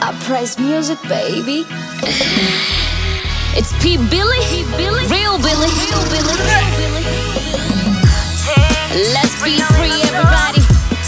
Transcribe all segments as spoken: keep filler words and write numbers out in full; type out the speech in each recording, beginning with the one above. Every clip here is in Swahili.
I praise music, baby. It's P. Billy, Billy, real Billy, real Billy, real Billy. Let's be free, everybody.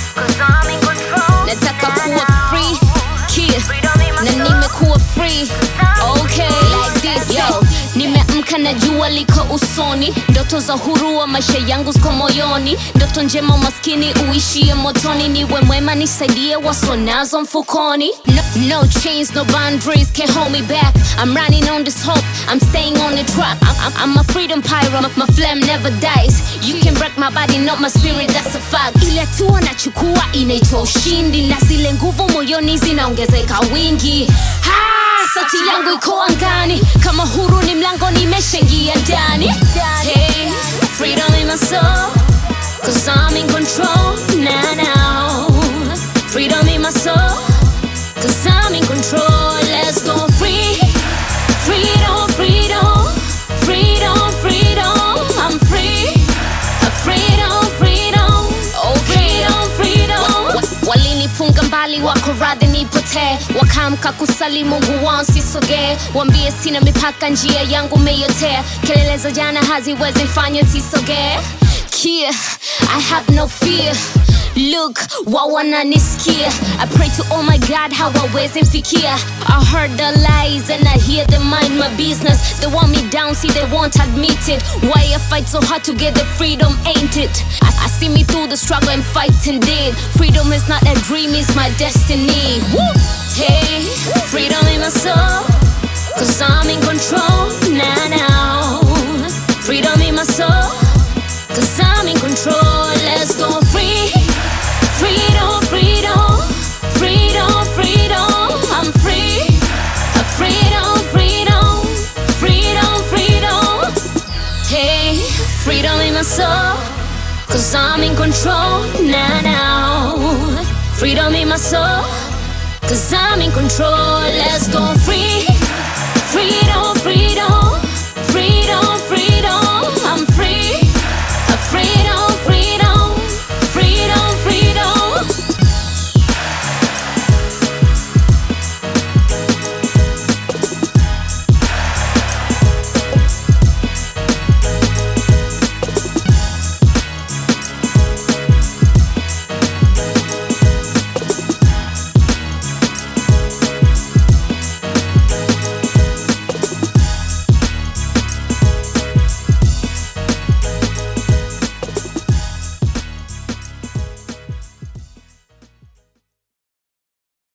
Nataka kuwa free, kia na nimekuwa free. Okay, like this, yo. Nimeamka na jua liko usoni, ndoto za huru wa maisha yangu ziko moyoni, ndoto njema umaskini uishie motoni, niwe mwema nisaidie wasonazo mfukoni. No, no chains, no boundaries can hold me back. I'm running on this hope, I'm staying on the track. I'm, I'm, I'm a freedom pyro, my, my flame never dies. You can break my body, not my spirit, that's a fact. Ile hatua nachukua inaitwa ushindi, na zile nguvu moyoni zinaongezeka wingi. Ha! Sauti yangu iko angani, kama huru ni mlango nimeshaingia ndani. Hey, freedom in my soul, cause I'm in control now, now. Freedom in my soul, cause I'm in control. Let's go free. Freedom, freedom, freedom, freedom. I'm free. Freedom, freedom, oh freedom, freedom. Walinifunga mbali wako radhi nipotee, wakaamka kusali Mungu wao sisogee. Wambie sina mipaka njia yangu meyotea, kelele za jana haziwezi mfanya sisogee. Kia, I have no fear. Look, wao wananisikia. I pray to oh my God hawawezi mfikia. I heard the lies and I hear them mind my business. They want me down, see they won't admit it. Why I fight so hard to get the freedom, ain't it? I, I see me through the struggle and fight indeed. Freedom is not a dream, it's my destiny. Woo! Hey, freedom in my soul, cause I'm in control now, now. Freedom in my soul, cause I'm in control. Let's go free. Freedom, freedom, freedom, freedom. I'm free. Freedom, freedom, freedom, freedom. Hey, freedom in my soul, cause I'm in control now, now. Freedom in my soul, cause I'm in control. Let's go free.